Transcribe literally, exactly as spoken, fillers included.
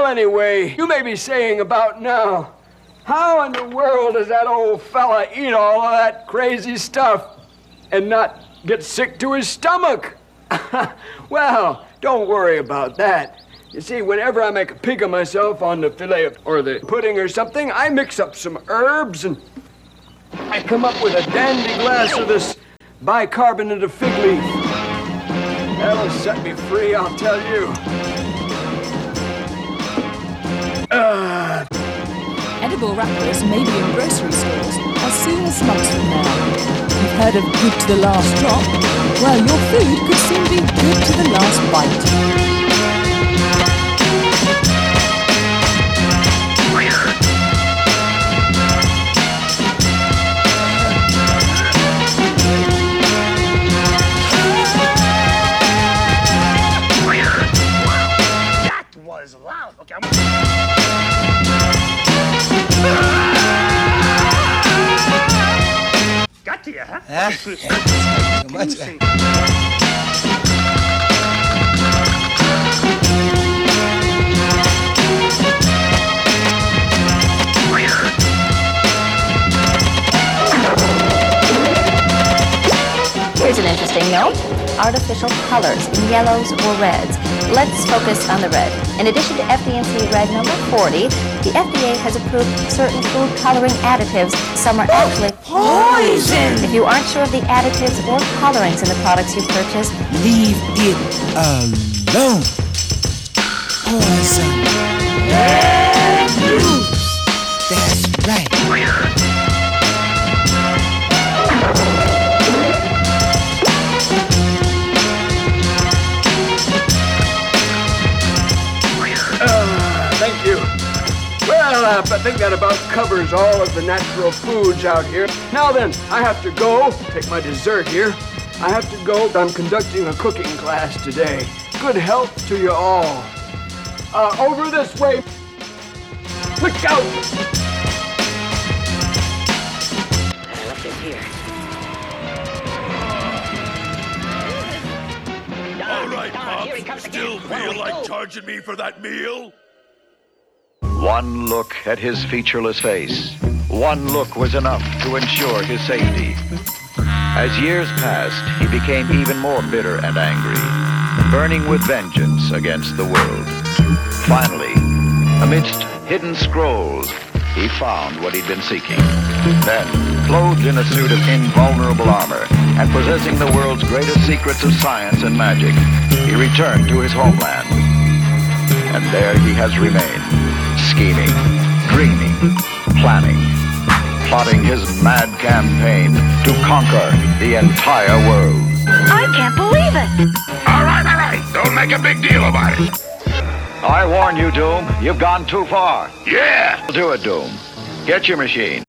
Well, anyway, you may be saying about now, how in the world does that old fella eat all of that crazy stuff and not get sick to his stomach? Well, don't worry about that. You see, whenever I make a pig of myself on the fillet or the pudding or something, I mix up some herbs and I come up with a dandy glass of this bicarbonate of fig leaf. That'll set me free, I'll tell you. Uh... Edible wrappers may be in grocery stores as soon as months from now. You've heard of good to the last drop? Well, your food could soon be good to the last bite. Was loud. Okay, I'm... Got to you, huh? Ah, so much. Here's an interesting note. Artificial colors in yellows or reds. Let's focus on the red. In addition to F D N C Red number forty, the F D A has approved certain food coloring additives. Some are actually poison! If you aren't sure of the additives or colorings in the products you purchase, leave it alone. Poison. That's right. Thank you. Well, uh, I think that about covers all of the natural foods out here. Now then, I have to go. Take my dessert here. I have to go. I'm conducting a cooking class today. Good health to you all. Uh, over this way. Look out! I left it here. All right, Pop. Still feel like charging me for that meal? One look at his featureless face. One look was enough to ensure his safety. As years passed, he became even more bitter and angry, burning with vengeance against the world. Finally, amidst hidden scrolls, he found what he'd been seeking. Then, clothed in a suit of invulnerable armor and possessing the world's greatest secrets of science and magic, he returned to his homeland. And there he has remained, scheming, dreaming, planning, plotting his mad campaign to conquer the entire world. I can't believe it! All right, all right. Don't make a big deal about it. I warn you, Doom. You've gone too far. Yeah. Do it, Doom. Get your machine.